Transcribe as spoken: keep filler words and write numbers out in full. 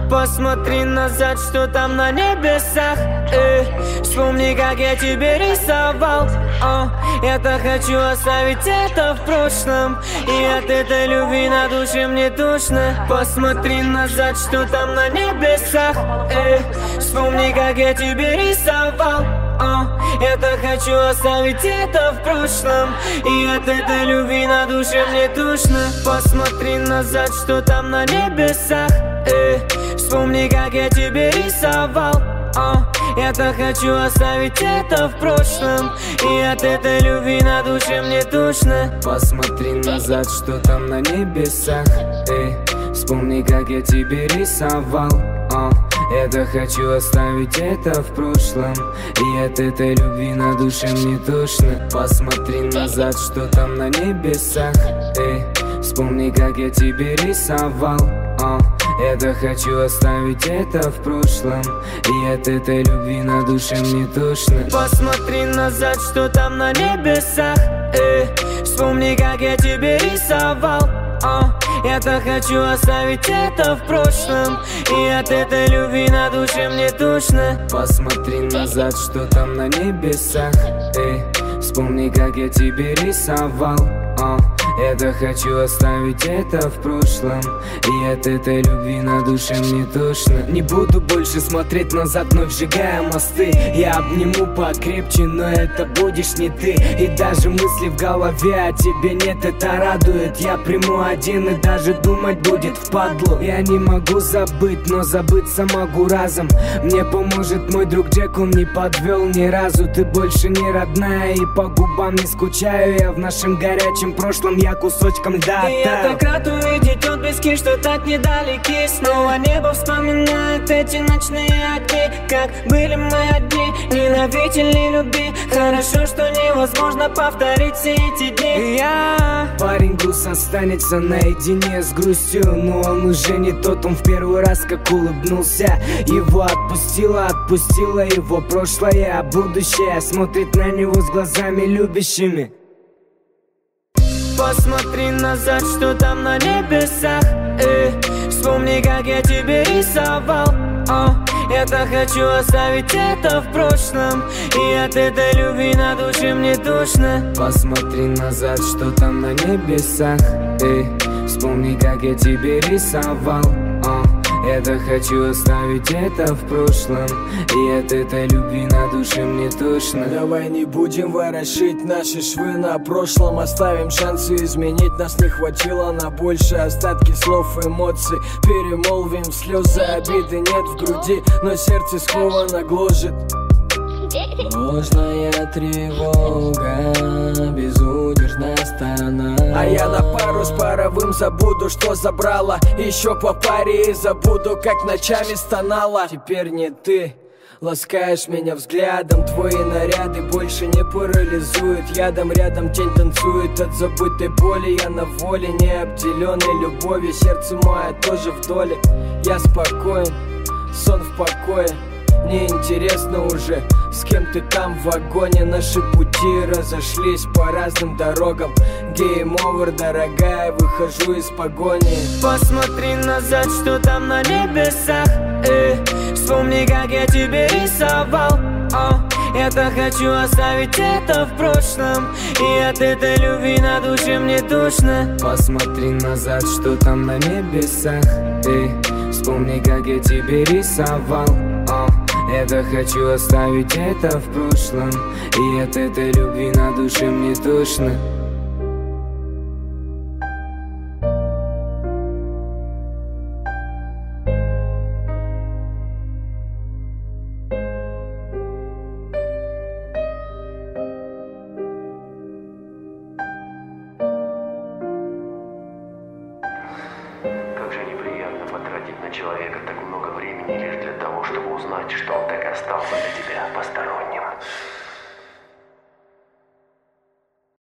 Посмотри назад, что там на небесах. Эй, вспомни, как я тебе рисовал. О, я-то хочу оставить это в прошлом, и от этой любви на душе мне тошно. Посмотри назад, что там на небесах. Эй, вспомни, как я тебе рисовал. О, я-то хочу оставить это в прошлом, и от этой любви на душе мне тошно. Посмотри назад, что там на небесах. Эй, вспомни, как я тебе рисовал. О, я-то хочу оставить это в прошлом, и от этой любви на душе мне тошно. Посмотри назад, что там на небесах. Эй, вспомни, как я тебе рисовал. О, я-то хочу оставить это в прошлом, и от этой любви на душе мне тошно. Посмотри назад, что там на небесах. Эй, вспомни, как я тебе рисовал. О, я-то хочу оставить это в прошлом, и от этой любви на душе мне тошно. Посмотри назад, что там на небесах. Эй, вспомни, как я тебе рисовал. О, я-то хочу оставить это в прошлом, и от этой любви на душе мне тошно. Посмотри назад, что там на небесах. Эй, вспомни, как я тебе рисовал. О, я-то хочу оставить это в прошлом, и от этой любви на душе мне тошно. Не буду больше смотреть назад, вновь сжигая мосты. Я обниму покрепче, но это будешь не ты. И даже мысли в голове о тебе нет, это радует. Я приму один, и даже думать будет впадлу. Я не могу забыть, но забыться могу разом. Мне поможет мой друг Джек, он не подвел ни разу. Ты больше не родная, и по губам не скучаю я. В нашем горячем прошлом я кусочком льда. И я так рад увидеть отблески, что так недалеки. Снова небо вспоминает эти ночные огни, как были мы одни, ненавидели любви. Хорошо, что невозможно повторить все эти дни. И я... Парень груз останется наедине с грустью, но он уже не тот, он в первый раз как улыбнулся. Его отпустила, отпустила его прошлое, а будущее смотрит на него с глазами любящими. Посмотри назад, что там на небесах. Эй, вспомни, как я тебе рисовал. О, я-то хочу оставить это в прошлом, и от этой любви на душе мне тошно. Посмотри назад, что там на небесах. Эй, вспомни, как я тебе рисовал. О, я-то хочу оставить это в прошлом, и от этой любви на душе мне тошно. Давай не будем ворошить наши швы на прошлом. Оставим шансы изменить, нас не хватило на больше. Остатки слов, эмоций перемолвим в слезы. Обиды нет в груди, но сердце сковано гложет. Ложная тревога, безудержная сторона. А я на пару с паровым забуду, что забрала. Еще по паре и забуду, как ночами стонала. Теперь не ты ласкаешь меня взглядом, твои наряды больше не парализуют. Ядом рядом тень танцует от забытой боли. Я на воле, не обделенной любовью. Сердце мое тоже в доле. Я спокоен, сон в покое. Мне интересно уже, с кем ты там в вагоне. Наши пути разошлись по разным дорогам. Game over, дорогая, выхожу из погони. Посмотри назад, что там на небесах. Эй, вспомни, как я тебе рисовал. О, я-то хочу оставить это в прошлом, и от этой любви на душе мне тошно. Посмотри назад, что там на небесах. Эй, вспомни, как я тебе рисовал. О, я-то хочу оставить это в прошлом, и от этой любви на душе мне тошно. Как же неприятно потратить на человека так много времени лишь для того, чтобы узнать, что он так остался для тебя посторонним.